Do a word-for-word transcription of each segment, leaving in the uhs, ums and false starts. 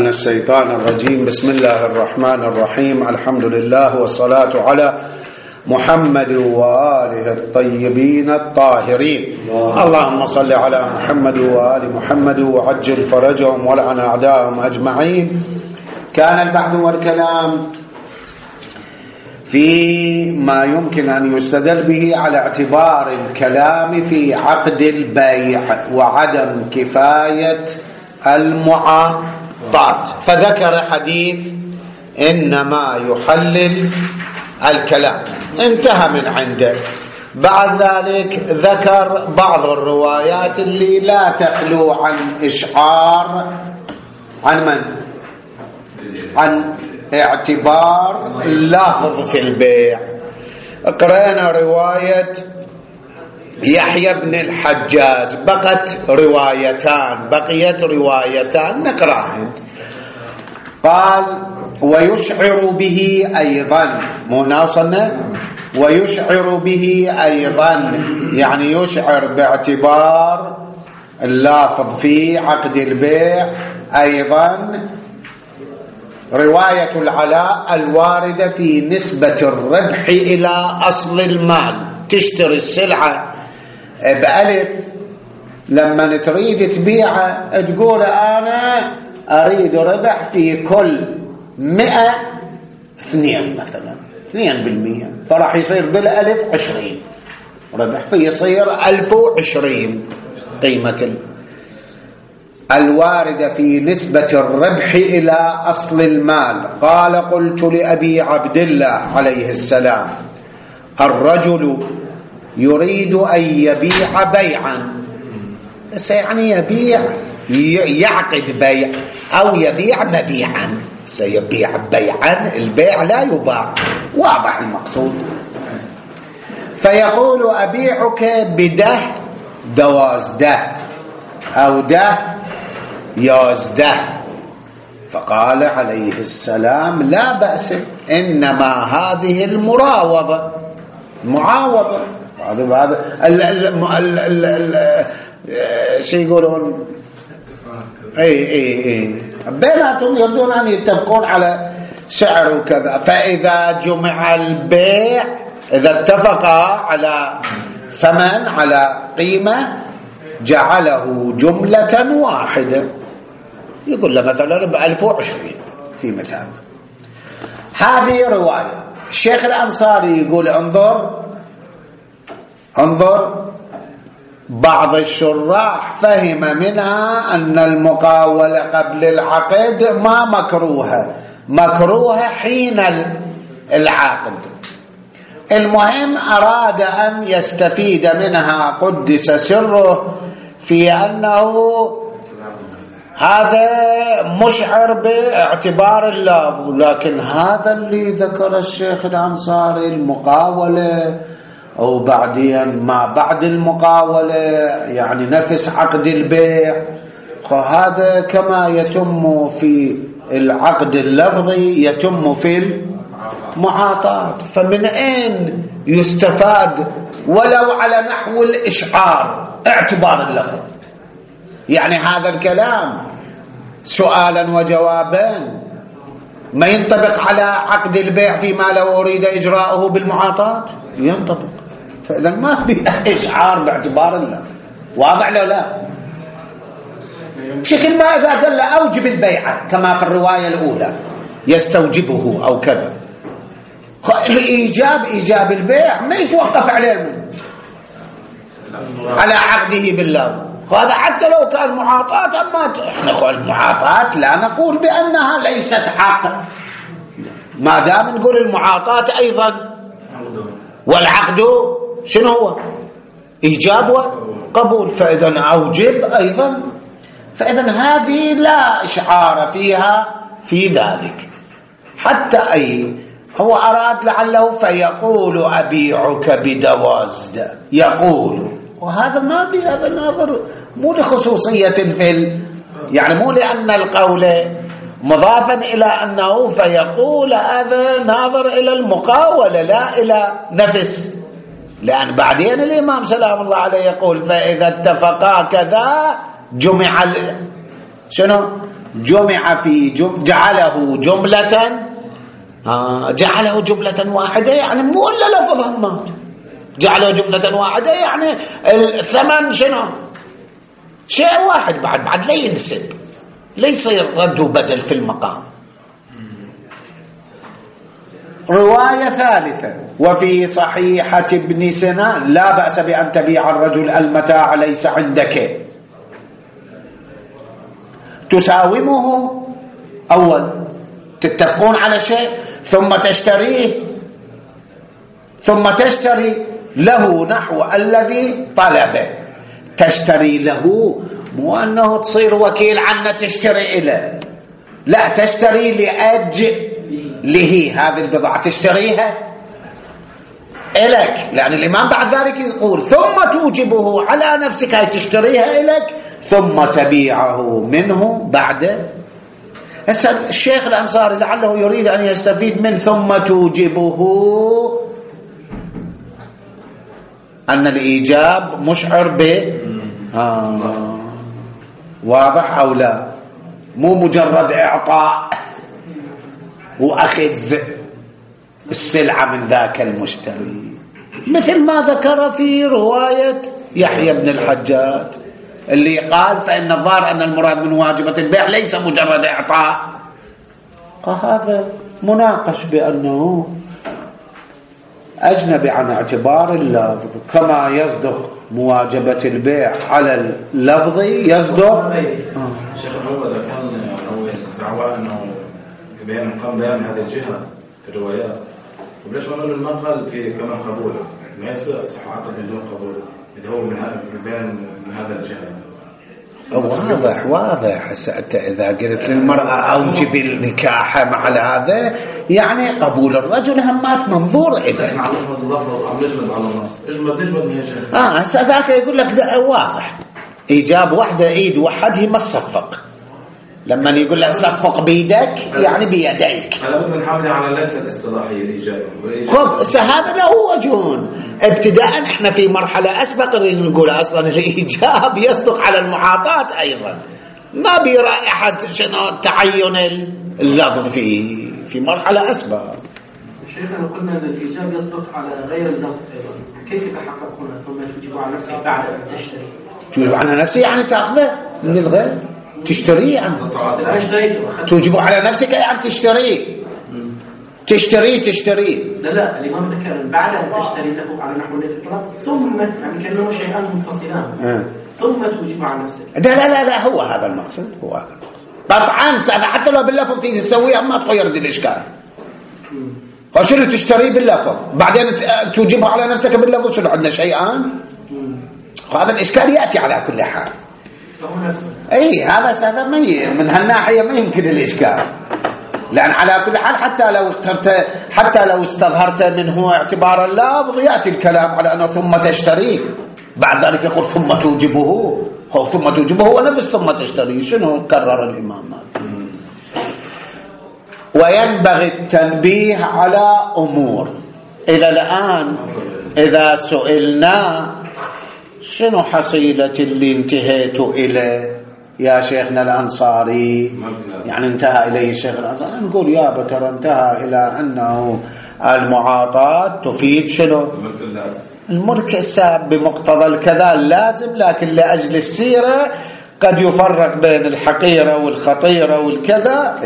من الشيطان الرجيم. بسم الله الرحمن الرحيم. الحمد لله والصلاة على محمد وآله الطيبين الطاهرين. اللهم صل على محمد وآل محمد وعجل فرجهم ولعن أعداءهم أجمعين. كان البحث والكلام في ما يمكن أن يستدل به على اعتبار الكلام في عقد البيع وعدم كفاية المعاطات، فذكر حديث إنما يحلل الكلام، انتهى من عنده. بعد ذلك ذكر بعض الروايات اللي لا تخلو عن إشعار عن من؟ عن اعتبار اللفظ في البيع. قرأنا رواية يحيى بن الحجاج، بقت روايتان بقيت روايتان نقرأهن. قال ويشعر به أيضا، مو ناصلنا ويشعر به أيضا، يعني يشعر باعتبار اللافظ في عقد البيع أيضا رواية العلاء الواردة في نسبة الربح إلى أصل المال. تشتري السلعة بألف، لما تريد تبيعها تقول أنا أريد ربح في كل مئة اثنين مثلا اثنين بالمئة، فراح يصير بالألف عشرين ربح، فيصير ألف وعشرين قيمة الواردة في نسبة الربح إلى أصل المال. قال قلت لأبي عبد الله عليه السلام الرجل يريد أن يبيع بيعا، بس يعني يبيع يعقد بيع أو يبيع مبيعا، سيبيع بيعا، البيع لا يباع، واضح المقصود. فيقول أبيعك بده دوازده أو ده يازده، فقال عليه السلام لا بأس، إنما هذه المراوضة معاوضة. هذا هذا شو يقولون، اي اي اي بيناتهم يريدون ان يتفقون على سعر وكذا. فاذا جمع البيع، اذا اتفقا على ثمن على قيمه، جعله جمله واحده، يقول له مثلا بألف وعشرين في مثال. هذه روايه. الشيخ الأنصاري يقول انظر انظر بعض الشراح فهم منها أن المقاولة قبل العقد ما مكروهة، مكروهة حين العقد. المهم أراد أن يستفيد منها قدس سره في أنه هذا مشعر باعتبار اللفظ، لكن هذا اللي ذكر الشيخ الأنصاري المقاولة أو بعدين ما بعد المقاولة، يعني نفس عقد البيع، وهذا كما يتم في العقد اللفظي يتم في المعاطات. فمن أين يستفاد ولو على نحو الإشعار اعتبار اللفظ؟ يعني هذا الكلام سؤالا وجوابا ما ينطبق على عقد البيع فيما لو أريد إجراءه بالمعاطات ينطبق. فإذا ما في إشعار باعتبار اللفظ، واضح له لا؟ بشكل ما إذا قال له أوجب البيعة كما في الرواية الأولى يستوجبه أو كذا، الإيجاب إيجاب البيع ما يتوقف عليه على عقده بالله، هذا حتى لو كان معاطات. أما نقول المعاطات لا نقول بأنها ليست حق، ما دام نقول المعاطات أيضا والعقد شنو هو؟ إيجاب وقبول، فإذا أوجب أيضا. فإذا هذه لا إشعار فيها في ذلك. حتى أي هو أراد لعله فيقول أبيعك بدوازد، يقول، وهذا ما في هذا ناظر مو لخصوصية في ال... يعني مو لأن القول مضافا إلى أنه فيقول، هذا ناظر إلى المقاولة لا إلى نفس. لأن بعدين الإمام سلام الله عليه يقول فإذا اتفقا كذا جمع ال... شنو جمع في جم جعله جملة آه جعله جملة واحدة يعني مو إلا لفظ همات، جعله جملة واحدة يعني الثمن شنو شيء واحد، بعد بعد لا ينسب، لا يصير رد وبدل في المقام. رواية ثالثة: وفي صحيحة ابن سنان لا بأس بأن تبيع الرجل المتاع ليس عندك، تساومه أول، تتفقون على شيء ثم تشتريه، ثم تشتري له نحو الذي طلبه. تشتري له مو أنه تصير وكيل عنه تشتري إله، لا، تشتري لأجله هذه البضاعة، تشتريها إليك، لأن الإمام بعد ذلك يقول ثم توجبه على نفسك، هي تشتريها إليك ثم تبيعه منه بعد. هسه الشيخ الأنصاري لعله يريد أن يستفيد من ثم توجبه أن الإيجاب مشعر ب آه. واضح أو لا؟ مو مجرد إعطاء وأخذ السلعة من ذاك المشتري، مثل ما ذكر في رواية يحيى بن الحجاج اللي قال فإن الظاهر أن المراد من واجبة البيع ليس مجرد إعطاء. هذا مناقش بأنه أجنبي عن اعتبار اللفظ، كما يصدق مواجبة البيع على اللفظ يصدق. شيخ هو إذا كان هو دعوى أنه في بيان مقام بيان هذه الجهة في الروايات، وليش ما نقول المقال في كمان قبول ما يصير صح عقد بدون قبول إذا هو من هذا البيان من هذا الجهة؟ واضح واضح. حتى إذا قلت للمرأة أوجب النكاح مع هذا يعني قبول الرجل همات منظور إليه. آه هذاك يقول لك واضح إيجاب وحدة إيد وحده ما تصفق، لما يقول لك صفق بيدك يعني بيديك. أنا بدنا نحافظ على ليس الاصطلاحية الإيجاب. خب هذا له وجه. ابتداء احنا في مرحلة أسبق نقول أصلا الإيجاب يصدق على المعاطات أيضا، ما برائحة شنو تعين اللفظ في في مرحلة أسبق. شيخنا قلنا أن الإيجاب يصدق على غير اللفظ أيضا، كيف يتحقق هنا؟ ثم تجيب على نفسك بعد أن تشتري. تجيب عنها نفسي يعني تأخذه من الغير، تشتريه يعني توجب على نفسك يعني تشتريه تشتريه تشتريه لا لا الإمام ذكر بعد أن تشتري له على نحو الإطلاق ثم يعني كأنه شيئان منفصلان أه. ثم توجب على نفسك. لا لا لا لا هو هذا المقصد، هو هذا المقصد قطعا. حتى لو باللفظ تيجي تسويها ما تغير دي الإشكال. وشنو تشتريه باللفظ بعدين توجبه على نفسك باللفظ، شنو عندنا شيئان؟ هذا الإشكال يأتي على كل حال. اي هذا هذا ما من هالناحيه ما يمكن الاشكال، لان على كل حال حتى لو اخترت حتى لو استظهرت منه اعتبار اللفظ ياتي الكلام على انه ثم تشتريه، بعد ذلك يقول ثم توجبه، هو ثم توجبه هو نفس ثم تشتريه. شنو كرر الامام؟ وينبغي التنبيه على امور. الى الان اذا سئلنا شنو حصيلة اللي انتهيت إليه يا شيخنا الأنصاري، يعني انتهى إليه الشيخ الأنصاري، نقول يا بتر انتهى إلى أنه المعاطاة تفيد شنو الملك الساب بمقتضى الكذا اللازم، لكن لأجل السيرة قد يفرق بين الحقيرة والخطيرة والكذا،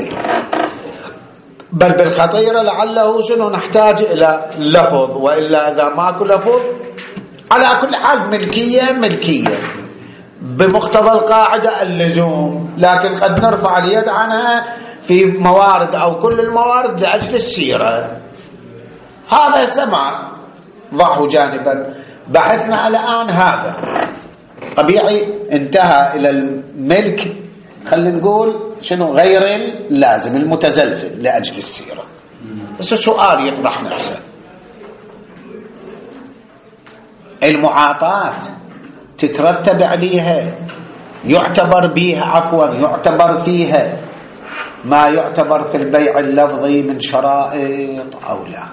بل بالخطيرة لعله شنو نحتاج إلى لفظ، وإلا إذا ماكو لفظ على كل حال ملكية ملكية بمقتضى القاعدة اللزوم، لكن قد نرفع اليد عنها في موارد أو كل الموارد لأجل السيرة. هذا سمع ضعه جانبا. بحثنا الآن هذا طبيعي انتهى إلى الملك، خلينا نقول شنو غير اللازم المتزلزل لأجل السيرة. بس السؤال يطرح نفسه، المعاطاة تترتب عليها يعتبر بيها عفوا يعتبر فيها ما يعتبر في البيع اللفظي من شرائط أو لا؟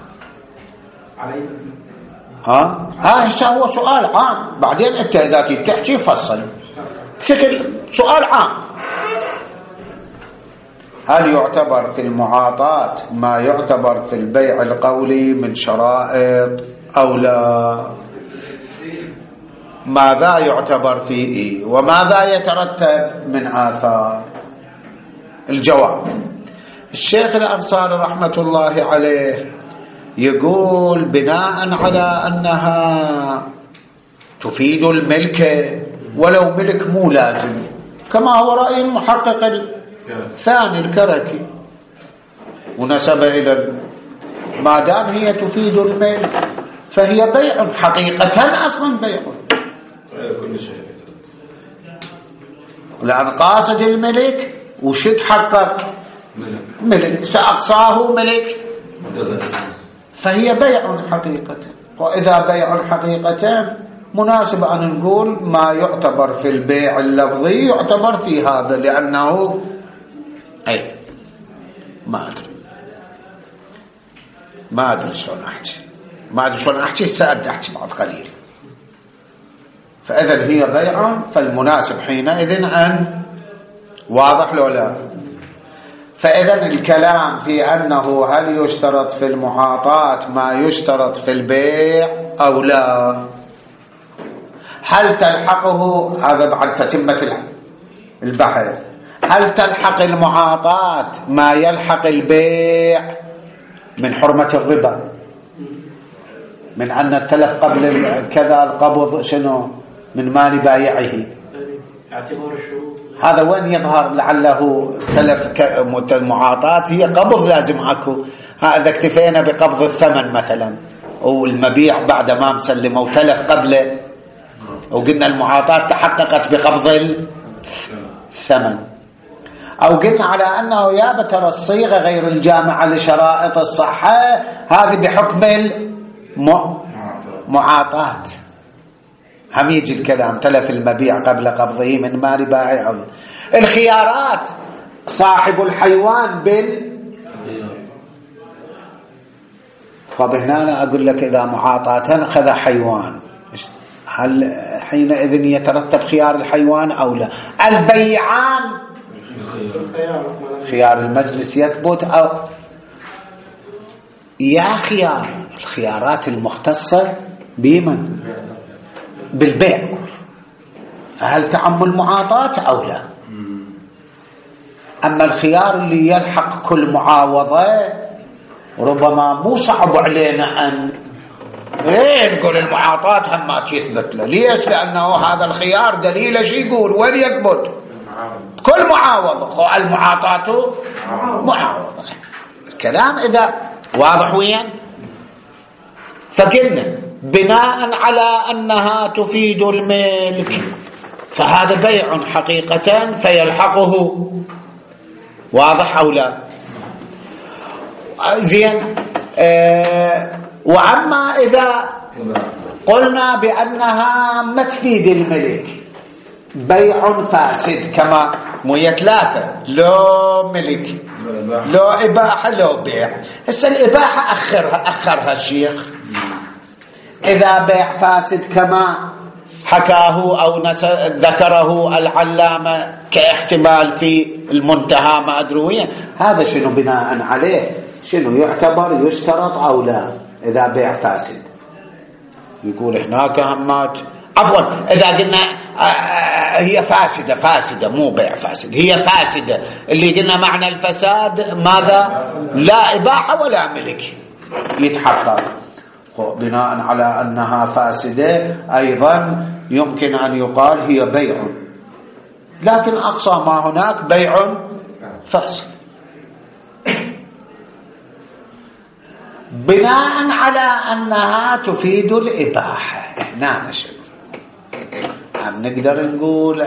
ها ها هو سؤال عام، بعدين انت اذا تحكي فصل بشكل سؤال عام. هل يعتبر في المعاطاة ما يعتبر في البيع القولي من شرائط أو لا؟ ماذا يعتبر فيه وماذا يترتب من آثار؟ الجواب: الشيخ الأنصاري رحمة الله عليه يقول بناء على أنها تفيد الملك ولو ملك مو لازم، كما هو رأي المحقق الثاني الكركي، ونسب إلى ما دام هي تفيد الملك فهي بيع حقيقة، أصلا بيع كل شيء، لأن قاصد الملك وش تحقق؟ ملك ملك، سأقصاه ملك، متزلزل، فهي بيع حقيقة. وإذا بيع حقيقة مناسب أن نقول ما يعتبر في البيع اللفظي يعتبر في هذا، لأنه أي ما أدري ما أدري شلون أحكي ما أدري شلون أحكي سأد أحكي بعد قليل. فإذا هي بيع، فالمناسب حينئذ أن واضح لو لا. فإذا الكلام في أنه هل يشترط في المعاطاة ما يشترط في البيع أو لا، هل تلحقه، هذا بعد تتمة البحث، هل تلحق المعاطاة ما يلحق البيع من حرمة الربا، من أن التلف قبل كذا القبض شنو من مال بايعه، اعتبار الشروط، هذا وين يظهر لعله تلف المعاطاة هي قبض لازم أكو. هذا اكتفينا بقبض الثمن مثلا، والمبيع بعد ما مسلمه وتلف قبله، وقلنا المعاطاة تحققت بقبض الثمن، أو قلنا على أنه يا بتر الصيغة غير الجامعة لشرائط الصحة، هذه بحكم المعاطاة. هم يجي الكلام تلف المبيع قبل قبضه من مال بائع أو الخيارات. صاحب الحيوان بال فبهنا أنا أقول لك إذا معاطاة خذ حيوان، هل حينئذ يترتب خيار الحيوان أو لا؟ البيعان خيار المجلس يثبت أو يا خيار الخيارات المختصة بمن؟ بالبيع، فهل تعم المعاطاة أو لا؟ أما الخيار اللي يلحق كل معاوضة ربما مو صعب علينا أن إيه نقول المعاطاة هم ما تثبت له. ليش؟ لأنه هذا الخيار دليل شي يقول وين يثبت؟ كل معاوضة، المعاطاة معاوضة. الكلام إذا واضح وين؟ فقلنا بناء على أنها تفيد الملك فهذا بيع حقيقة فيلحقه، واضح أو لا؟ زين. آه وأما إذا قلنا بأنها ما تفيد الملك، بيع فاسد، كما موية ثلاثة، لو ملك لو إباحة لو بيع. هسه الإباحة أخرها أخرها الشيخ، إذا بيع فاسد كما حكاه أو ذكره العلامة كاحتمال في المنتهى ما أدري وين، هذا شنو بناء عليه شنو يعتبر يشترط أو لا إذا بيع فاسد؟ يقول هناك همات عفوا إذا قلنا هي فاسدة فاسدة مو بيع فاسد، هي فاسدة اللي قلنا معنى الفساد ماذا؟ لا إباحة ولا ملك يتحقق. بناء على أنها فاسدة أيضا يمكن أن يقال هي بيع، لكن أقصى ما هناك بيع فاسد. بناء على أنها تفيد الإباحة، هنا نشوف هم نقدر نقول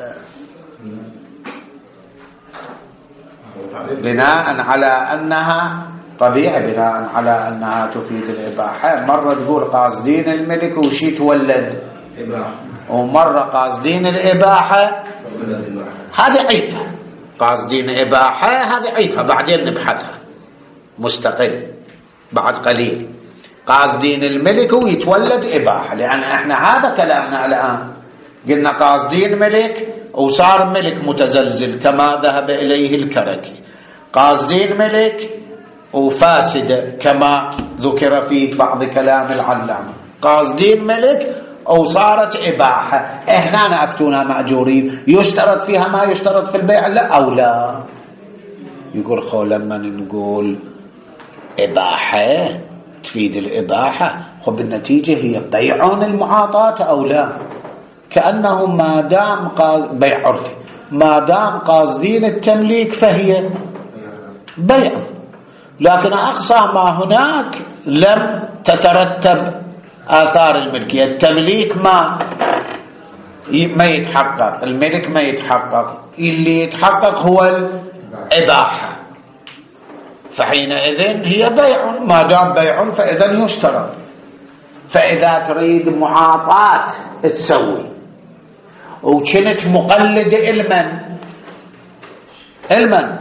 بناء على أنها طبيعي، بناء على أنها تفيد الإباحة. مرة تقول قاصدين الملك وشي تولد إباحة، ومرة قاصدين الإباحة هذه عيفة، قاصدين إباحة هذه عيفة بعدين نبحثها مستقل بعد قليل. قاصدين الملك ويتولد إباحة، لأن احنا هذا كلامنا الآن، قلنا قاصدين ملك وصار ملك متزلزل كما ذهب إليه الكركي، قاصدين ملك وفاسدة كما ذكر في بعض كلام العلامة، قاصدين ملك أو صارت إباحة، إحنا أفتونا مأجورين، يشترط فيها ما يشترط في البيع لا أو لا؟ يقول خو لما نقول إباحة تفيد الإباحة، خو بالنتيجة هي بيع المعاطاة أو لا؟ كأنه ما دام بيع عرفي، ما دام قاصدين التمليك فهي بيع، لكن أقصى ما هناك لم تترتب آثار الملكية، التمليك ما ما يتحقق، الملك ما يتحقق، اللي يتحقق هو الإباحة، فحينئذ هي بيع، ما دام بيع فإذا يشترط. فإذا تريد معاطاة تسوي وكنت مقلد المن المن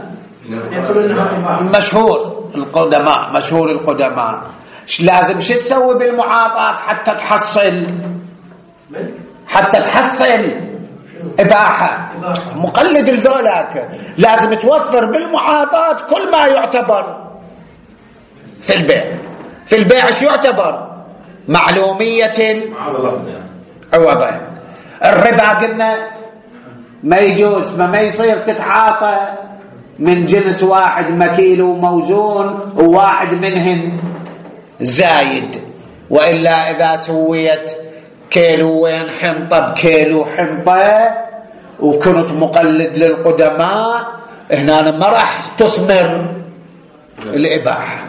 مشهور القدماء، مشهور القدماء، لازم شو تسوي بالمعاطاة حتى تحصل حتى تحصل إباحة؟ مقلد الذولاك لازم توفر بالمعاطاة كل ما يعتبر في البيع. في البيع شو يعتبر؟ معلومية العوضين. الربا قلنا ما يجوز، ما, ما يصير تتعاطى من جنس واحد مكيل وموزون وواحد منهن زايد، وإلا إذا سويت كيلوين حنطة بكيلو حنطة وكنت مقلد للقدماء هنا ما راح تثمر الإباحة.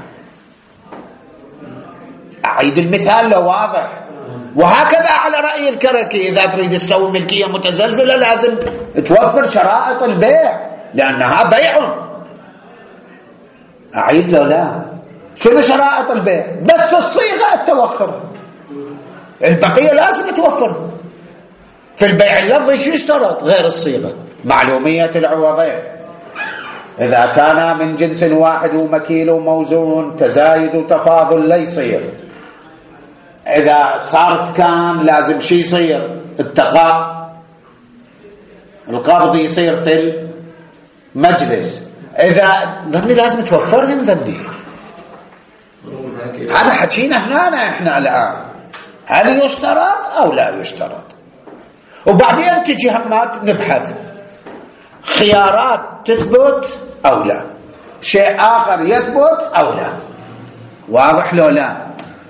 أعيد المثال لو واضح. وهكذا على رأي الكركي، إذا تريد تسوي ملكية متزلزلة لازم توفر شرائط البيع لأنها بيع. أعيد له لا، شنو شرائط البيع؟ بس الصيغة التوخر، البقية لازم توفر. في البيع اللفظي شو يشترط غير الصيغة؟ معلومية العوضين، إذا كان من جنس واحد ومكيل وموزون تزايد وتفاضل لا يصير. إذا صرف كان لازم شي يصير؟ التقاء، القبض يصير في المجلس. إذا ذني لازم توفرهم ذني. هذا حكينا هنا احنا الآن، هل يشترط أو لا يشترط؟ وبعدين تجي همات نبحث خيارات تثبت أو لا، شيء آخر يثبت أو لا. واضح لو لا؟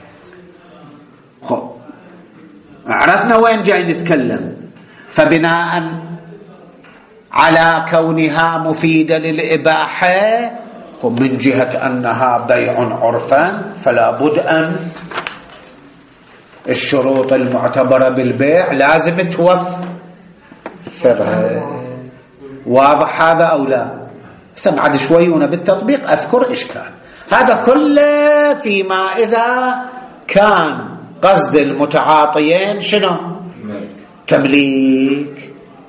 عرفنا وين جاي نتكلم. فبناء على كونها مفيدة للإباحة ومن جهة أنها بيع عرفا فلا بد أن الشروط المعتبرة بالبيع لازم توفرها. واضح هذا أو لا؟ سمعت شوي هنا بالتطبيق أذكر إشكال. هذا كله فيما إذا كان قصد المتعاطيين شنو؟ تمليك.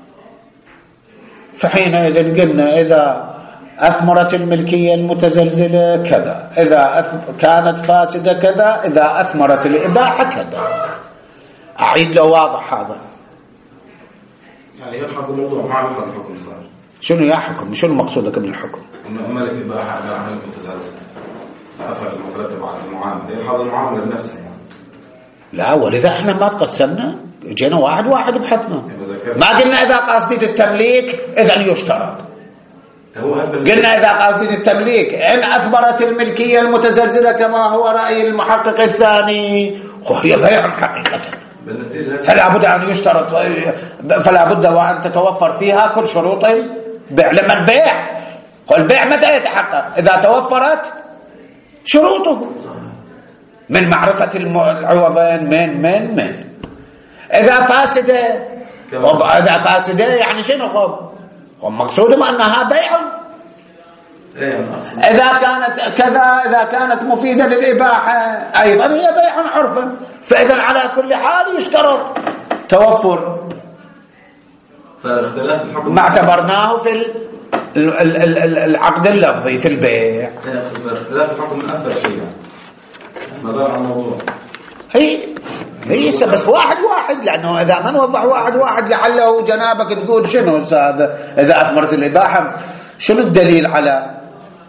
فحينئذ قلنا إذا أثمرت الملكية المتزلزلة كذا، إذا أثم... كانت فاسدة كذا، إذا أثمرت الإباحة كذا. أعيد له واضح هذا؟ يعني يبحث الموضوع ما يبحث الحكم صار. شنو يا حكم؟ شنو مقصودك بالحكم؟ إنه ملك إباحة إباحة ملك متزلزل، الأثر المترتب على المعاملة، يبحث المعاملة بنفسها يعني. لا، ولذا احنا ما تقسمنا، جينا واحد واحد بحثنا. ما قلنا إذا قاصدين التمليك إذن يشترط. قلنا إذا قاصدين التمليك إن أثمرت الملكية المتزلزلة كما هو رأي المحقق الثاني وهي بيع حقيقة، فلا بد أن يشترط، فلا بد وأن تتوفر فيها كل شروط البيع. لما البيع والبيع متى يتحقق؟ إذا توفرت شروطه من معرفة العوضين من من من إذا فاسدة. إذا فاسدة يعني شنو خب؟ ومقصودهم أنها بيع. إذا كانت كذا، إذا كانت مفيدة للإباحة أيضا هي بيع عرفا. فإذا على كل حال يشترط توفر ما اعتبرناه في العقد اللفظي في البيع. اختلاف الحكم من أثر شيء مدار على الموضوع. هي هي بس واحد واحد، لأنه إذا ما نوضح واحد واحد لعله جنابك تقول شنو هذا إذا أثمرت الإباحة شنو الدليل على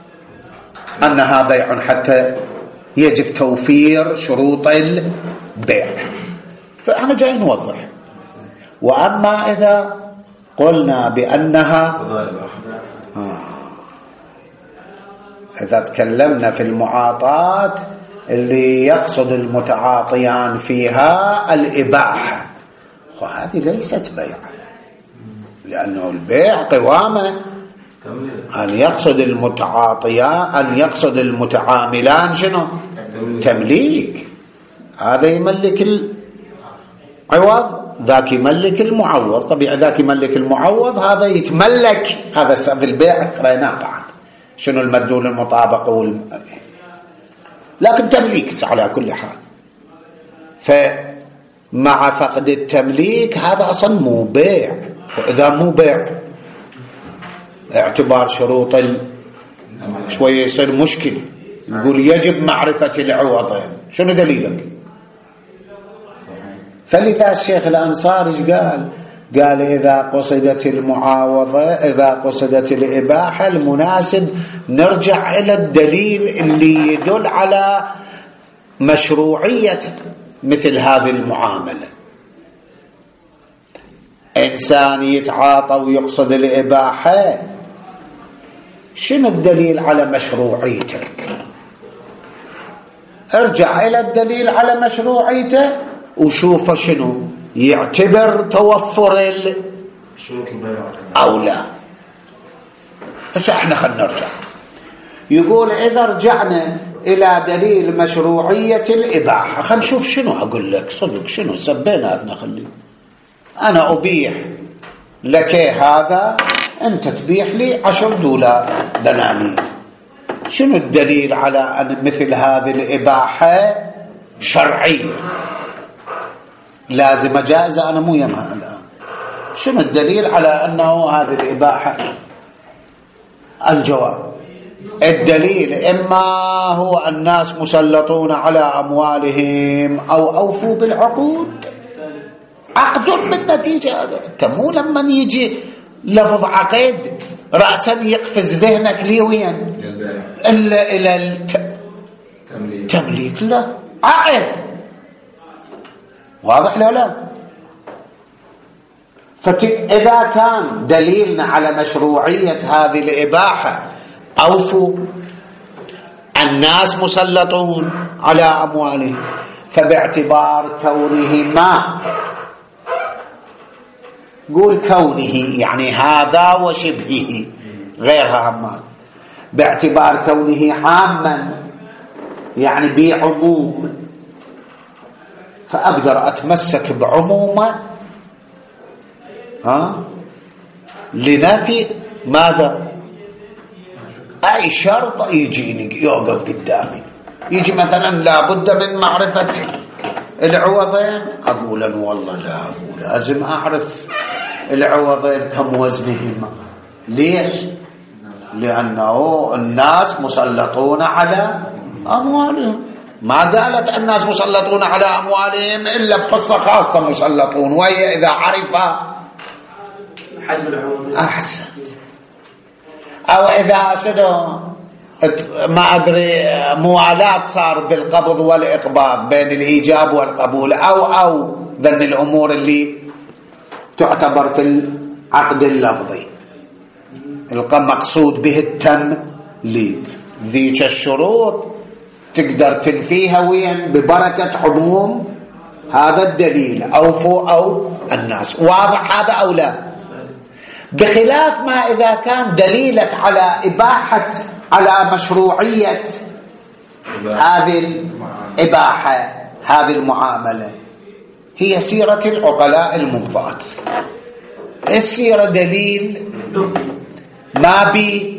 أنها بيع حتى يجب توفير شروط البيع. فإحنا جاي نوضح. وأما إذا قلنا بأنها آه. إذا تكلمنا في المعاطات اللي يقصد المتعاطيان فيها الإباحة، وهذه ليست بيع، لأنه البيع قوامة. أن يقصد المتعاطيان أن يقصد المتعاملان شنو؟ تمليك. هذا يملك العوض، ذاك يملك المعوض. طبيعي ذاك يملك المعوض، هذا يتملك. هذا في البيع قريناه بعد شنو المدلول المطابقة والم... لكن تمليك على كل حال. فمع فقد التمليك هذا أصلا مو بيع. وإذا مو بيع اعتبار شروط ال... شوية يصير مشكل. يقول يجب معرفة العوضين. شنو دليلك؟ فلذا الشيخ الأنصاري قال قال إذا قصدت المعاوضة، إذا قصدت الإباحة، المناسب نرجع إلى الدليل اللي يدل على مشروعية مثل هذه المعاملة. إنسان يتعاطى ويقصد الإباحة، شنو الدليل على مشروعيته؟ ارجع إلى الدليل على مشروعيته وشوف شنو يعتبر توفر شروط البيع أو لا. بس احنا خلنا نرجع. يقول إذا رجعنا إلى دليل مشروعية الإباحة، خلنا نشوف شنو أقول لك صدق شنو سبيناتنا. خلي أنا أبيح لك هذا، أنت تبيح لي عشر دولار دنانير. شنو الدليل على أن مثل هذه الإباحة شرعية لازم جائزة؟ أنا مو يمها الآن. شنو الدليل على أنه هذه الإباحة؟ الجواب الدليل إما هو الناس مسلطون على أموالهم أو أوفوا بالعقود. عقد بالنتيجة. هذا تمو لما يجي لفظ عقد رأسا يقفز ذهنك ليه وين إلا إلى التمليك. لا، عقد. واضح لا لا؟ فإذا كان دليلنا على مشروعية هذه الإباحة أوفوا، الناس مسلطون على أموالهم، فباعتبار كونهما، قول كونه يعني هذا وشبهه غيرها همان، باعتبار كونه عاما يعني بعموم، فأقدر أتمسك بعمومه ها لنفي ماذا؟ أي شرط يجيني يوقف قدامي. يجي مثلا لابد من معرفة العوضين، أقول أن والله لا، مو لازم أعرف العوضين كم وزنهما. ليش؟ لأنه الناس مسلطون على أموالهم. ما قالت الناس مسلطون على أموالهم إلا بقصة خاصة مسلطون، وهي إذا عرف حجم العوض أحسنت، أو إذا سنو ما أدري موالاة صار بالقبض والإقباض بين الإيجاب والقبول، أو أو ذن الأمور اللي تعتبر في العقد اللفظي المقصود به التمليك. ذيك الشروط تقدر تنفيها وين؟ ببركة عموم هذا الدليل، أوفوا أو الناس. واضح هذا أو لا؟ بخلاف ما إذا كان دليلك على إباحة، على مشروعية هذه الإباحة، هذه المعاملة، هي سيرة العقلاء المنضات. السيرة دليل ما بي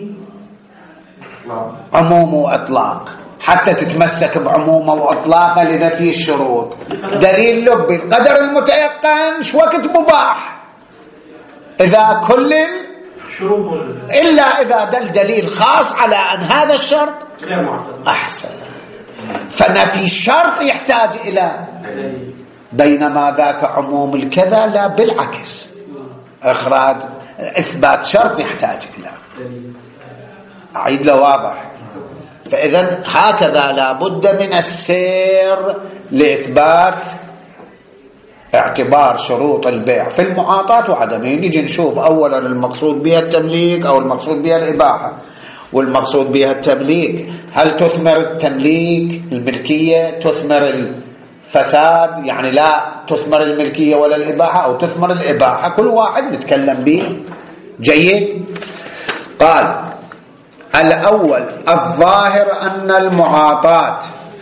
عموم وإطلاق، حتى تتمسك بعمومه وإطلاقه لنفي الشروط. دليل لبي القدر المتيقن شو وقت مباح إذا كل إلا إذا دل دليل خاص على أن هذا الشرط أحسن، فنفي الشرط يحتاج إلى، بينما ذاك عموم الكذا لا، بالعكس إخراج إثبات شرط يحتاج إلى. أعيد له واضح. فإذا هكذا لا بد من السير لإثبات اعتبار شروط البيع في المعاطاة وعدمه. نيجي نشوف أولا المقصود بها التمليك أو المقصود بها الإباحة. والمقصود بها التمليك، هل تثمر التمليك الملكية تثمر الفساد، يعني لا تثمر الملكية ولا الإباحة، أو تثمر الإباحة؟ كل واحد نتكلم به. جيد. قال الأول الظاهر أن المعاطاة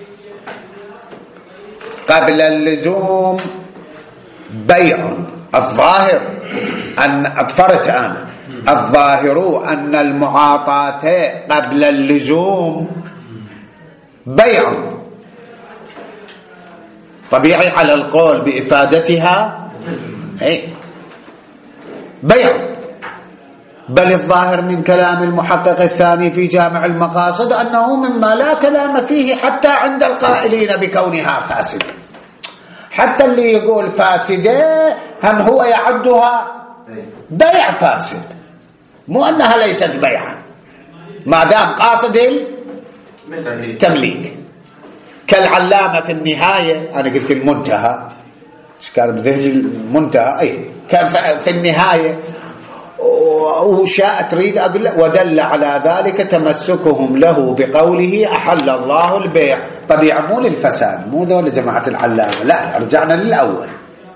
قبل اللزوم بيع. الظاهر أن أطفرت أنا الظاهر أن المعاطاة قبل اللزوم بيع. طبيعي على القول بإفادتها أي بيع. بل الظاهر من كلام المحقق الثاني في جامع المقاصد أنه مما لا كلام فيه حتى عند القائلين بكونها فاسدة. حتى اللي يقول فاسدة هم هو يعدها بيع فاسد، مو أنها ليست بيعا ما دام قاصد التمليك. كالعلامة في النهاية، أنا قلت المنتهى إيش كان بذهني المنتهى، أي كان في النهاية وشاء تريد أقول ودل على ذلك تمسكهم له بقوله أحل الله البيع. طبيعة مو للفساد، مو ذول جماعة العلامة، لا رجعنا للأول.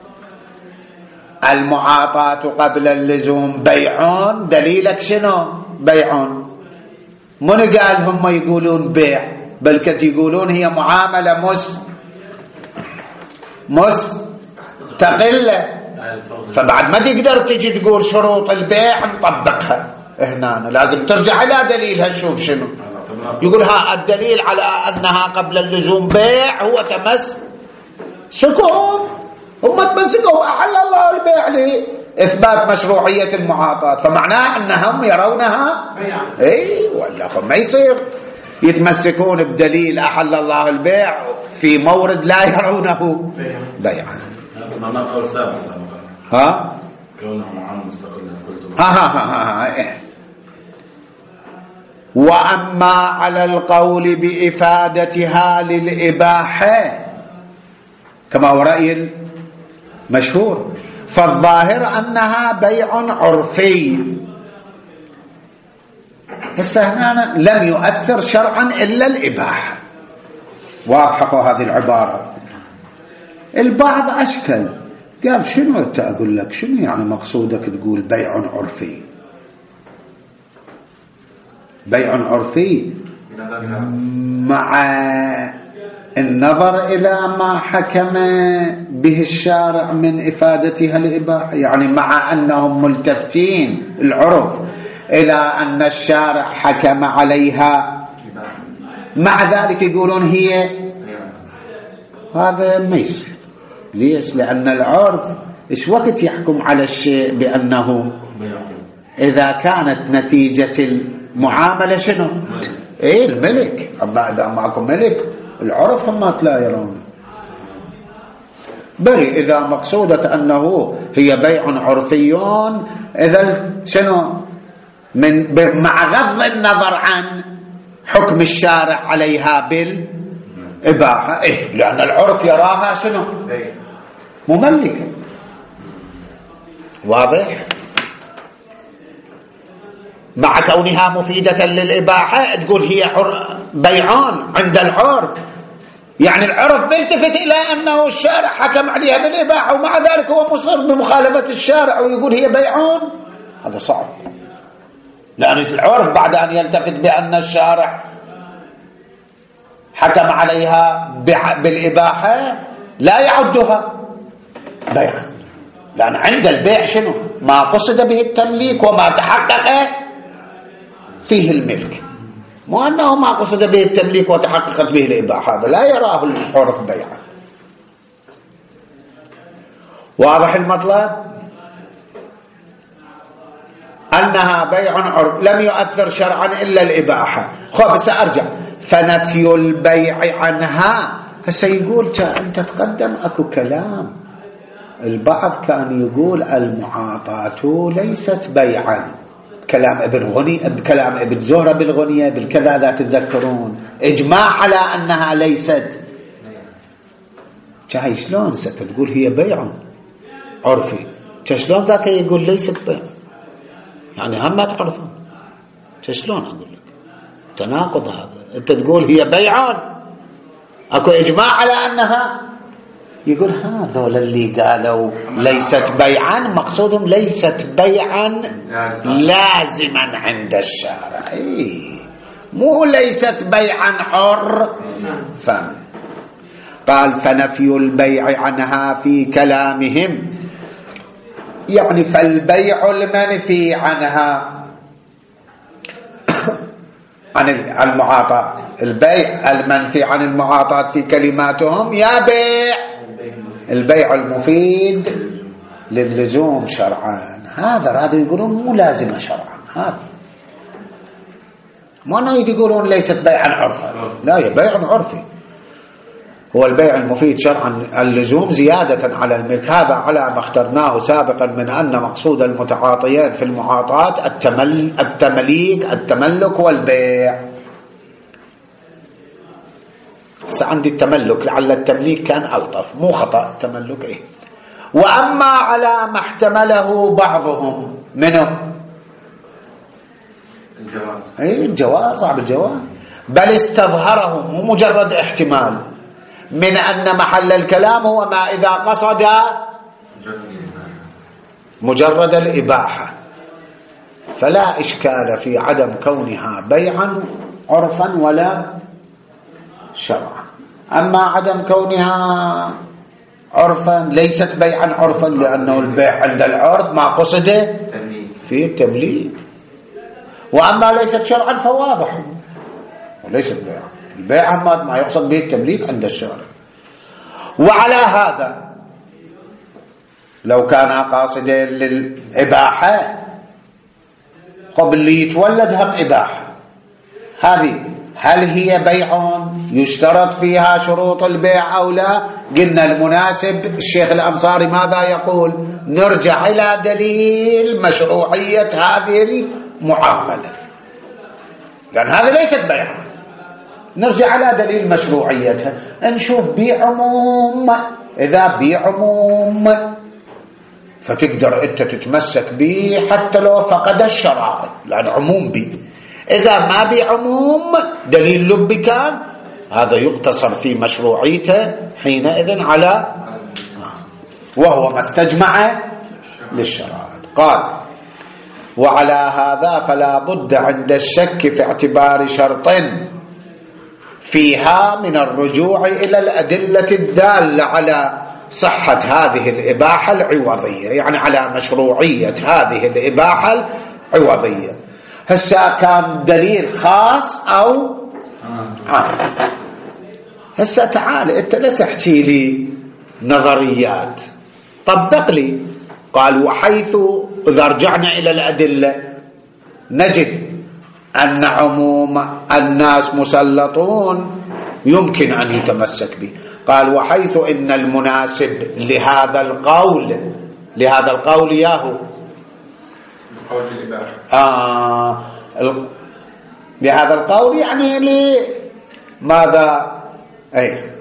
المعاطاة قبل اللزوم بيع، دليلك شنو بيع؟ من قال هم يقولون بيع، بل كت يقولون هي معاملة مس مستقلة. فبعد ما تقدر تجي تقول شروط البيع نطبقها هنا، لازم ترجع إلى دليلها. شوف شنو يقول. ها الدليل على أنها قبل اللزوم بيع هو تمسكهم، هم تمسكهم أحل الله البيع لإثبات مشروعية المعاطاة، فمعناه أنهم يرونها اي ولا ما يصير يتمسكون بدليل أحل الله البيع في مورد لا يرونه بيعا. ما قول سابق ها كونه معامل مستقل قلت ها ها ها ها إيه. وأما على القول بإفادتها للإباحة كما هو رأي مشهور، فالظاهر أنها بيع عرفي. هسه هنا لم يؤثر شرعا إلا الإباحة. واضحقوا هذه العبارة. البعض أشكل قال شنو أنت أقول لك شنو يعني مقصودك تقول بيع عرفي؟ بيع عرفي مع النظر إلى ما حكم به الشارع من إفادتها الإباحة، يعني مع أنهم ملتفتين العرف إلى أن الشارع حكم عليها، مع ذلك يقولون هي. هذا ما يصير. ليش؟ لأن العرف إيش وقت يحكم على الشيء بأنه إذا كانت نتيجة المعاملة شنو؟ إيه الملك. أما إذا معكم ملك العرف هم لا يرون. بل إذا مقصودة أنه هي بيع عرفيون إذا شنو من مع غض النظر عن حكم الشارع عليها بالإباحة. إيه لأن العرف يراها شنو مملكة. واضح؟ مع كونها مفيدة للإباحة تقول هي بيعان عند العرف، يعني العرف بيلتفت إلى أنه الشارع حكم عليها بالإباحة ومع ذلك هو مصر بمخالفة الشارع ويقول هي بيعان. هذا صعب، لأن العرف بعد أن يلتفت بأن الشارع حكم عليها بالإباحة لا يعدها بيعا، لأن عند البيع شنو ما قصد به التمليك وما تحقق فيه الملك، مو أنه ما قصد به التمليك وتحققت به الإباحة، هذا لا يراه العرف بيعا. واضح المطلب؟ أنها بيع عرف لم يؤثر شرعا إلا الإباحة. خب سأرجع فنفي البيع عنها. فسيقول أنت تقدم أكو كلام، البعض كان يقول المعاطاة ليست بيعا، كلام ابن غني بكلام ابن زهرة بالغنية بالكذا ذا تتذكرون إجماع على أنها ليست جاي شلون ستقول هي بيع عرفي شلون ذاك يقول ليست بيع يعني هم ما تعرفون شلون أقول لك تناقض هذا أنت تقول هي بيع أكو إجماع على أنها يقول هذول اللي قالوا ليست بيعا مقصودهم ليست بيعا لازما عند الشارع مو ليست بيعا حر فهم قال فنفي البيع عنها في كلامهم يعني فالبيع المنفي عنها عن المعاطاة البيع المنفي عن المعاطاة في كلماتهم يا بيع البيع المفيد للزوم شرعا هذا هذا يقولون مو لازمة شرعا هذا ما يقولون ليست بيعا عرفا لا هي بيع عرفي هو البيع المفيد شرعا اللزوم زيادة على الملك هذا على ما اخترناه سابقا من أن مقصود المتعاطيين في المعاطاة التمل التمليك التملك والبيع عندي التملك لعل التمليك كان ألطف مو خطأ التملك إيه وأما على ما احتمله بعضهم منه الجواز إيه الجواز صعب الجواز بل استظهره مو مجرد احتمال من أن محل الكلام هو ما إذا قصد مجرد الإباحة فلا إشكال في عدم كونها بيعا عرفا ولا شرعا أما عدم كونها عرفا ليست بيعا عرفا لأنه البيع عند العرض ما قصده فيه التمليك وأما ليست شرعا فواضح وليست بيعا البيع ما يقصد به التمليك عند الشارع وعلى هذا لو كان قاصدا للإباحة قبل اللي يتولد هم إباحة هذه هل هي بيع يشترط فيها شروط البيع أو لا قلنا المناسب الشيخ الأنصاري ماذا يقول نرجع إلى دليل مشروعية هذه المعاملة لأن هذا ليست بيع نرجع على دليل مشروعيتها نشوف بعموم إذا بعموم فتقدر أنت تتمسك به حتى لو فقد الشرائط لأن عموم به إذا ما بعموم دليل لب كان هذا يقتصر في مشروعيته حينئذ على وهو ما استجمع للشرائط قال وعلى هذا فلا بد عند الشك في اعتبار شرط فيها من الرجوع إلى الأدلة الدالة على صحة هذه الإباحة العوضية يعني على مشروعية هذه الإباحة العوضية هسا كان دليل خاص أو عام هسا تعال أنت لا تحكي لي نظريات طبق لي قال وحيث إذا رجعنا إلى الأدلة نجد أن عموم الناس مسلطون يمكن أن يتمسك به قال وحيث إن المناسب لهذا القول لهذا القول ياهو قول الإباحة آه لهذا القول يعني لماذا أي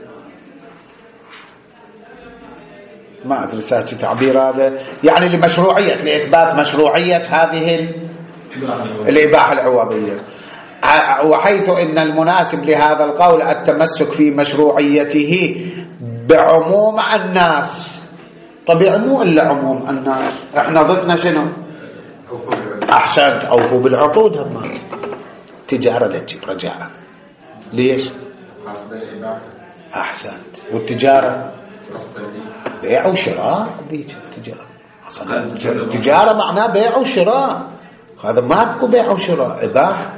ما أدري ساعة تعبير هذا يعني لمشروعية لإثبات مشروعية هذه الإباحة العوضية وحيث إن المناسب لهذا القول التمسك في مشروعيته بعموم الناس طبيعي مو إلا عموم الناس احنا ضفنا شنو أحسنت أوفوا بالعقود هم تجارة لا تجيب رجاء ليش أحسنت والتجارة بيع وشراء ذيك التجارة أصلا التجارة معناه بيع وشراء هذا ما تقول بيع وشراء إباحة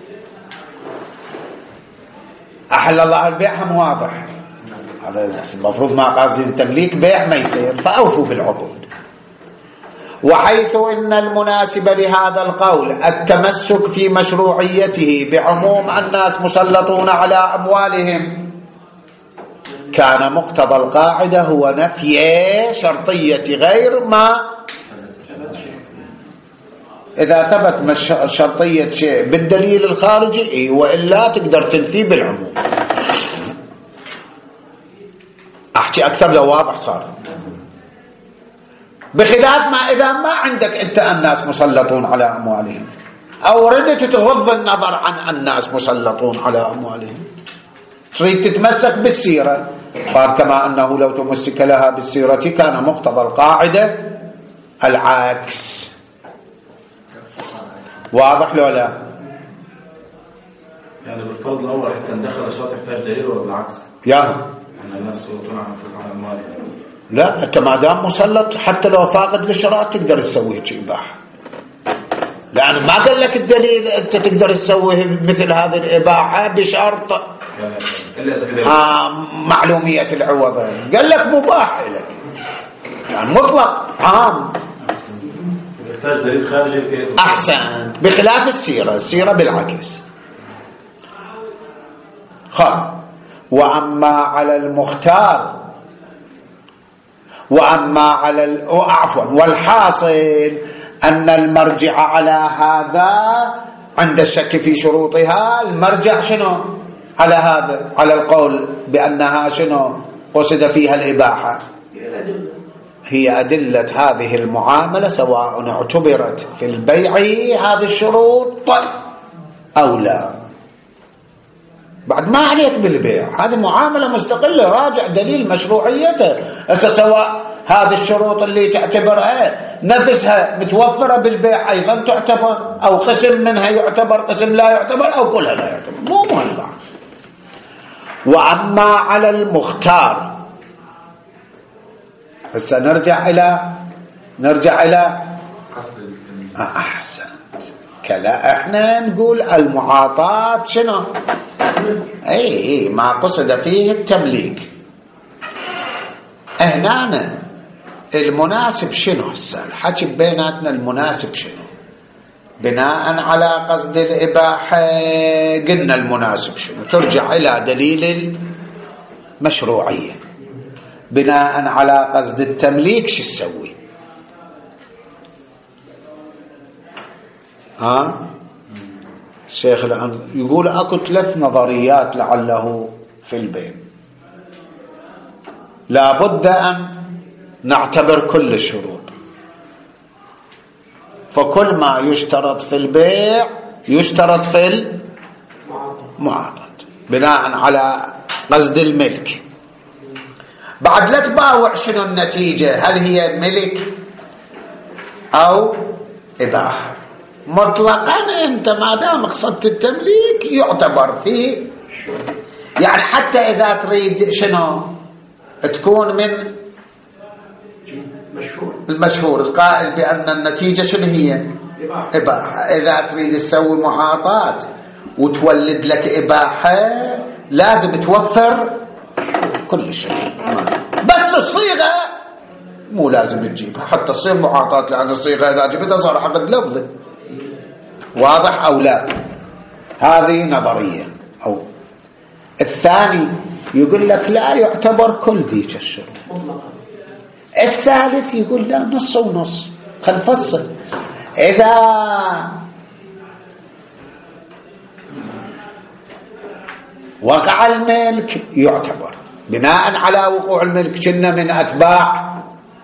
أحل الله البيع هم واضح هذا المفروض ما قاصدين التمليك بيع ما يصير فأوفوا بالعقود وحيث إن المناسب لهذا القول التمسك في مشروعيته بعموم الناس مسلطون على أموالهم كان مقتضى القاعدة هو نفي شرطية غير ما إذا ثبت شرطية شيء بالدليل الخارجي وإلا تقدر تنفي بالعموم. أحكي أكثر لو واضح صار. بخلاف ما إذا ما عندك أنت الناس مسلطون على أموالهم أو ردت تغض النظر عن الناس مسلطون على أموالهم، تريد تتمسك بالسيرة، قال كما أنه لو تمسك لها بالسيرة كان مقتضى القاعدة العكس. واضح لو لا؟ يعني بالفرض الأول حتى ندخل الشرط يحتاج دليل ولا بالعكس؟ يا أن الناس تطلع على أموالهم. لا، أنت ما دام مسلط حتى لو فاقد للشراء تقدر تسويه شيء إباحة، لأن ما قال لك الدليل أنت تقدر تسويه مثل هذه الإباحة بشرط آه معلومية العوض، قال لك مباح لك، يعني مطلق عام. يحتاج دليل خارجي كيف؟ أحسن، بخلاف السيرة، السيرة بالعكس. خا وأما على المختار وأما على ال... عفوا والحاصل أن المرجع على هذا عند الشك في شروطها، المرجع شنو على هذا؟ على القول بأنها شنو قصد فيها الإباحة، هي أدلة هذه المعاملة سواء اعتبرت في البيع هذه الشروط أو لا. بعد ما عليك بالبيع، هذه معاملة مستقلة، راجع دليل مشروعيته. سواء هذه الشروط اللي تعتبرها نفسها متوفرة بالبيع أيضا تعتبر، أو قسم منها يعتبر قسم لا يعتبر، أو كلها لا يعتبر، مو مهم بعد. وأما على المختار، هسه نرجع إلى نرجع إلى أحسنت كلا. احنا نقول المعاطاة شنو؟ اي اي ما قصد فيه التمليك. هنا المناسب شنو؟ هسه الحكي بيناتنا المناسب شنو؟ بناء على قصد الإباحة قلنا المناسب شنو؟ ترجع إلى دليل المشروعية. بناء على قصد التمليك شو تسوي؟ ها الشيخ الآن يقول أكو ثلاث نظريات لعله في البيع، لابد أن نعتبر كل الشروط، فكل ما يشترط في البيع يشترط في المعاطاة بناء على قصد الملك. بعد لا تباوع شنو النتيجة، هل هي ملك أو إباحة. مطلقا أنت ما دام قصدت التمليك يعتبر فيه، يعني حتى إذا تريد شنو تكون من المشهور القائل بأن النتيجة شنو هي إباحة، إذا تريد تسوي معاطاة وتولد لك إباحة لازم توفر كل شيء، بس الصيغة مو لازم تجيبها حتى تصير معاطاة، لأن الصيغة إذا جبتها صار عقد لفظي. واضح أو لا؟ هذه نظرية. أو الثاني يقول لك لا يعتبر كل ذيك الشروط. الثالث يقول لا نص ونص، خل نفصل. إذا وقع الملك يعتبر بناء على وقوع الملك كنا من أتباع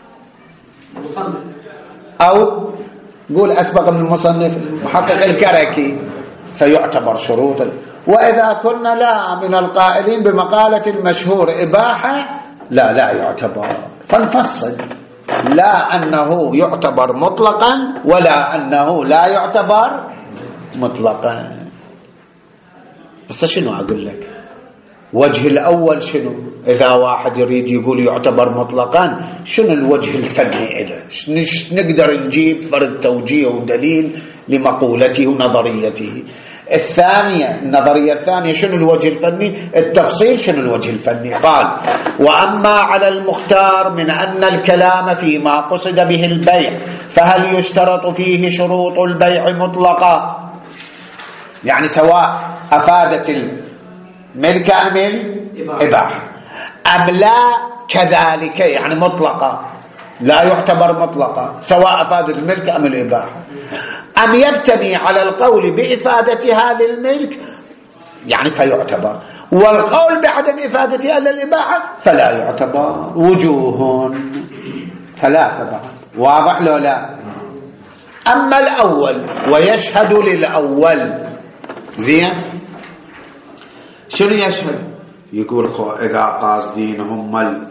أو قول أسبق من المصنف محقق الكركي فيعتبر شروط. وإذا كنا لا من القائلين بمقالة المشهور إباحة لا لا يعتبر، فنفصل لا أنه يعتبر مطلقا ولا أنه لا يعتبر مطلقا. بس شنو أقول لك؟ وجه الأول شنو؟ إذا واحد يريد يقول يعتبر مطلقا شنو الوجه الفني إله؟ نقدر نجيب فرد توجيه ودليل لمقولته ونظريته. الثانية النظرية الثانية شنو الوجه الفني؟ التفصيل شنو الوجه الفني؟ قال وأما على المختار من أن الكلام فيما قصد به البيع فهل يشترط فيه شروط البيع مطلقة، يعني سواء أفادت الملك أم الإباحة أم لا كذلك، يعني مطلقة. لا يعتبر مطلقا سواء أفاد الملك أم الإباحة، أم يبتني على القول بإفادتها للملك يعني فيعتبر، والقول بعدم إفادتها للإباحة فلا يعتبر. وجوه ثلاثة بعد، واضح لو لا؟ أما الأول ويشهد للأول زين، شنو يشهد؟ يقول خو إذا قاصدينهم مل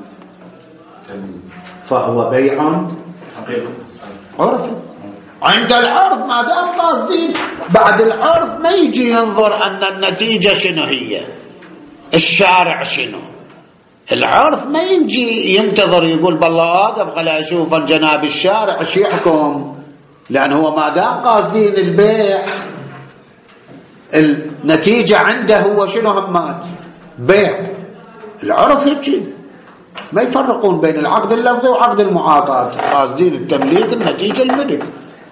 فهو بيع عرفي عند العرض، ما دام قاصدين بعد العرض ما يجي ينظر أن النتيجة شنو هي، الشارع شنو، العرض ما يجي ينتظر يقول بالله واقف خلي أشوف الجناب الشارع ايش يحكم، لأن هو ما دام قاصدين البيع النتيجة عنده هو شنو همات بيع. العرف يجي ما يفرقون بين العقد اللفظي وعقد المعاطاة، قاصدين التمليك النتيجة الملك.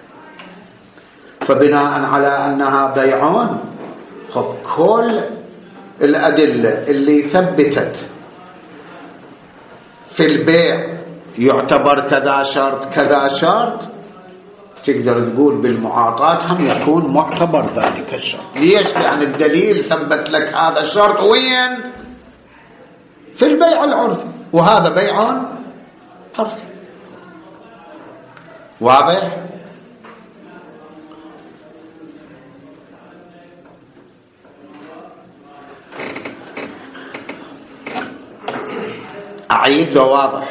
فبناء على أنها بيعون، خب كل الأدلة اللي ثبتت في البيع يعتبر كذا شرط كذا شرط، تقدر تقول بالمعاطاة هم يكون معتبر ذلك الشرط. ليش؟ لأن الدليل ثبت لك هذا الشرط وين؟ في البيع العرفي، وهذا بيع عرفي. واضح؟ أعيد لو واضح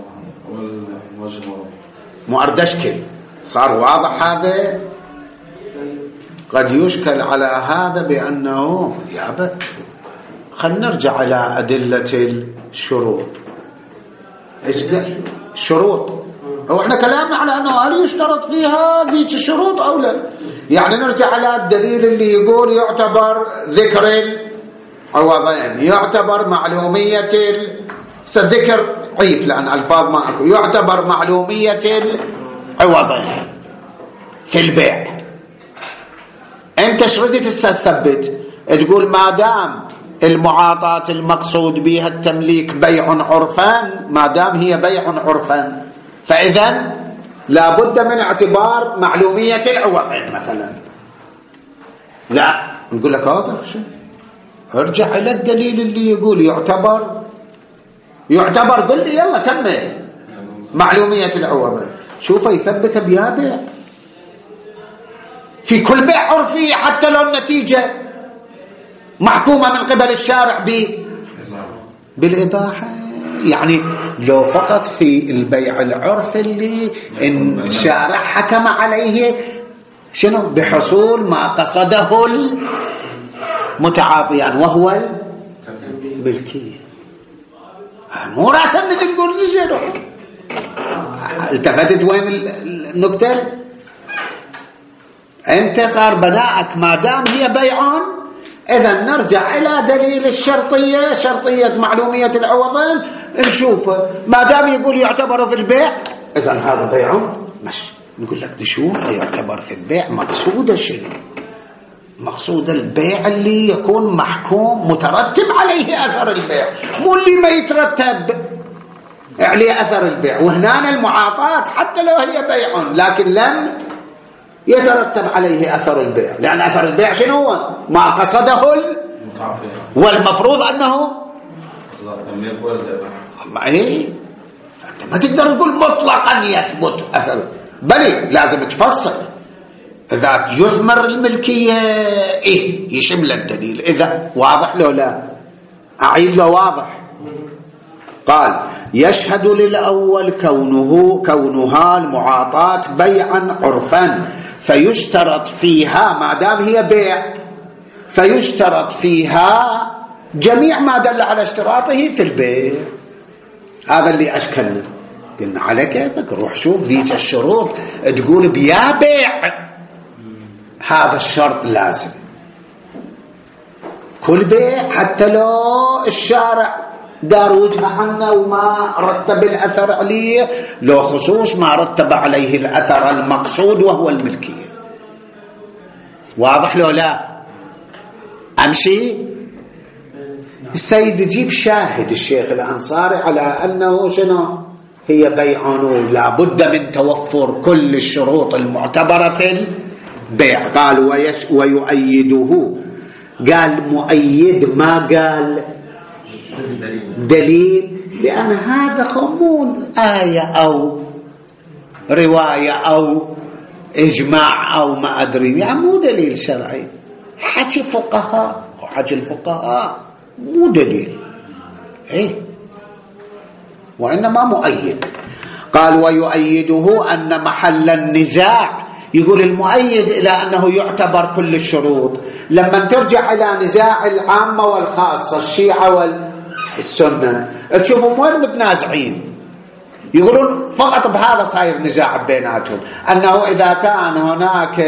مو أردشكل صار واضح. هذا قد يشكل على هذا بأنه يابا خلنا نرجع إلى أدلة الشروط. إيش الشروط؟ هو احنا كلامنا على أنه هل يشترط فيها ذيك الشروط أو لا؟ يعني نرجع على الدليل اللي يقول يعتبر ذكر العوضين، يعتبر معلومية الذكر عيف لأن ألفاظ ما أكو، يعتبر معلومية العوضين في البيع. أنت شردت تثبت تقول ما دام المعاطاة المقصود بها التمليك بيع عرفان، ما دام هي بيع عرفان فإذا لا بد من اعتبار معلومية العوضين مثلا. لا نقول لك هذا شو، ارجع إلى الدليل اللي يقول يعتبر يعتبر قل لي يلا كمل معلومية العوضين. شوف يثبت بيا بيع في كل بيع عرفي حتى لو النتيجة محكومة من قبل الشارع ب بالإباحة. يعني لو فقط في البيع العرفي اللي الشارع حكم عليه شنو بحصول ما قصده المتعاطيان وهو الملكية، مو راسا نجي نقول شنو. التفتت وين النكتة؟ انت صار بناءك ما دام هي بيعان، اذا نرجع الى دليل الشرطية، شرطية معلومية العوضين نشوف ما دام يقول يعتبر في البيع اذا هذا بيع مش نقول لك نشوف يعتبر في البيع مقصود شنو، مقصود البيع اللي يكون محكوم مترتب عليه اثر البيع، مو اللي ما يترتب عليه اثر البيع. وهنا المعاطاة حتى لو هي بيع لكن لم يترتب عليه اثر البيع، لان اثر البيع شنو هو؟ ما قصده ال... والمفروض انه ما هي ما تقدر تقول مطلقا يثبت اثر، بل لازم تفصل اذا يثمر الملكيه ايه يشمل الدليل. اذا واضح لو لا؟ اعيد له واضح. قال يشهد للأول كونه كونها المعاطاة بيعا عرفا، فيشترط فيها ما دام هي بيع فيشترط فيها جميع ما دل على اشتراطه في البيع. هذا اللي أشكلنا، قلنا على كيفك روح شوف ذيك الشروط تقول بيا بيع، هذا الشرط لازم كل بيع حتى لو الشارع دار وجهه عنه وما رتب الأثر عليه، لو خصوص ما رتب عليه الأثر المقصود وهو الملكية. واضح لو لا؟ أمشي السيد يجيب شاهد الشيخ الأنصاري على أنه شنو هي بيع لا بد من توفر كل الشروط المعتبرة في البيع. قال ويش ويؤيده، قال مؤيد ما قال دليل، لأن هذا خمون آية أو رواية أو إجماع أو ما أدري، يعني مو دليل شرعي. حكي فقهاء وحكي الفقهاء مو دليل، إيه، وإنما مؤيد. قال ويؤيده أن محل النزاع، يقول المؤيد إلى أنه يعتبر كل الشروط. لما ترجع إلى نزاع العامة والخاصة الشيعة والسنة تشوفهم وين متنازعين، يقولون فقط بهذا صاير نزاع بيناتهم، أنه إذا كان هناك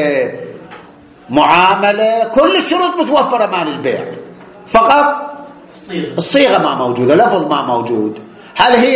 معاملة كل الشروط متوفرة مال البيع، فقط الصيغة ما موجودة، لفظ ما موجود، هل هي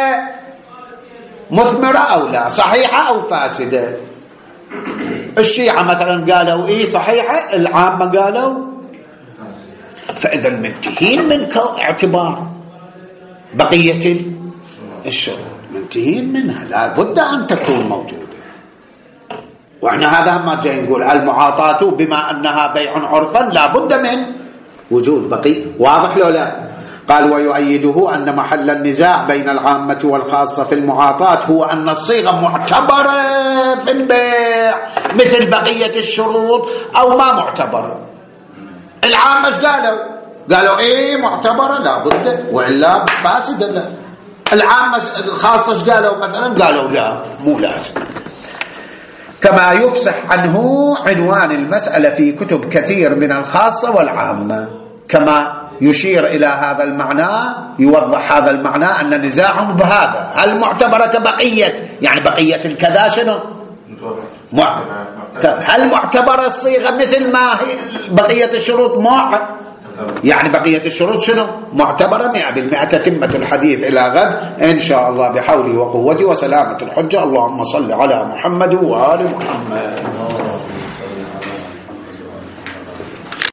مثمرة أو لا، صحيحة أو فاسدة. الشيعة مثلا قالوا إيه صحيحة، العامة قالوا، فإذا منتهين من اعتبار بقية الشروط، منتهين منها، لا بد أن تكون موجودة. وإحنا هذا ما جاي نقول المعاطاة بما أنها بيع عرفا لا بد من وجود بقية، واضح لو لا؟ قال ويؤيده أن محل النزاع بين العامة والخاصة في المعاطاة هو أن الصيغة معتبرة في البيع مثل بقية الشروط أو ما معتبرة. العامة قالوا قالوا إيه معتبرة لا بد، وإلا فاسدة لا. العامة الخاصة قالوا مثلا قالوا لا مو لازم. كما يفصح عنه عنوان المسألة في كتب كثير من الخاصة والعامة، كما يشير إلى هذا المعنى، يوضح هذا المعنى أن نزاعهم بهذا، هل معتبرة كبقية، يعني بقية الكذا شنو مع... هل معتبرة الصيغة مثل ما هي بقية الشروط مع، يعني بقية الشروط شنو معتبرة مئة بالمئة. تتمة الحديث إلى غد إن شاء الله بحوله وقوته وسلامة الحجة. اللهم صل على محمد وآل محمد.